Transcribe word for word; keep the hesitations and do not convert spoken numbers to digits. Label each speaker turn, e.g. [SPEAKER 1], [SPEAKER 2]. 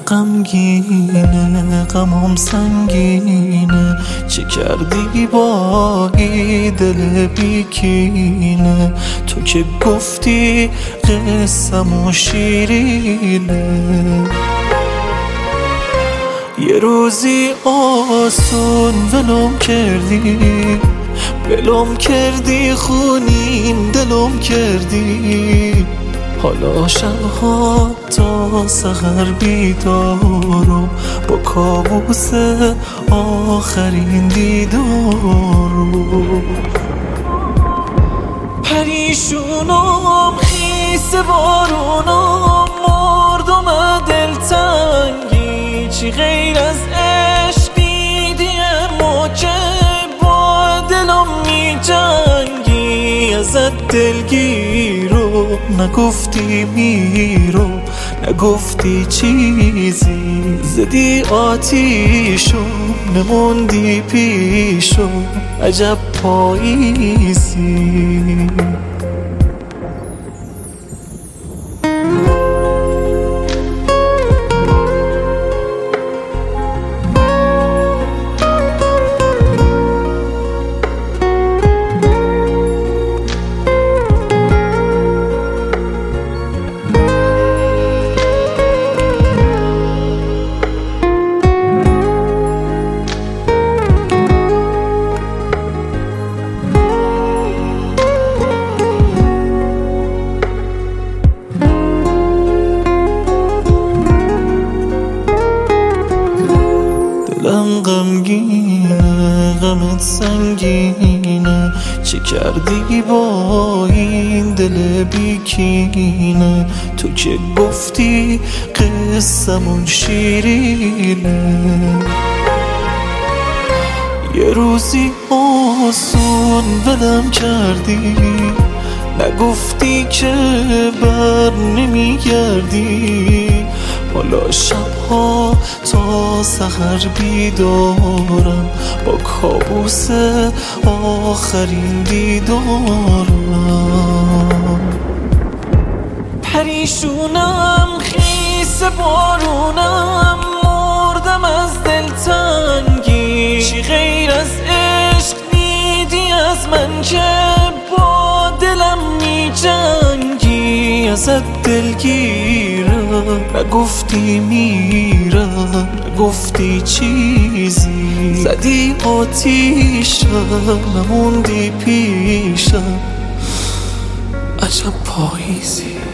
[SPEAKER 1] غمگینه، غمم سنگینه، چه کردی با ای دل بیکینه؟ تو که گفتی قصه‌مو شیرینه. یه روزی آسون ولم کردی، ولم کردی، خونین دلم کردی. حالا شبها تا سحر بیدارم با کابوس آخرین دیدارم. پریشونم خیس بارونم، مردم دلتنگی، چی غیر از عشق دیدیم و که با دلم می جنگی. ازت دلگیرو نگفتی میرو، نگفتی چیزی، زدی آتیشو نموندی پیشو، عجب پاییزی. دلم غمگینه، غمت سنگینه، چه کردی با این دل بیکینه؟ تو که گفتی قصه‌مون شیرینه. یه روزی آسون ولم کردی، نگفتی که بر نمیگردی. حالا شبها تا سحر بیدارم با کابوس آخرین دیدارم. پریشونم خیس بارونم، مردم از دلتنگی، چی غیر از عشق دیدی از من که با دلم می جنگی. ازت دلگیرم نگفتی میرم، نگفتی چیزی، زدی آتیشم نموندی پیشم، عجب پاییزی.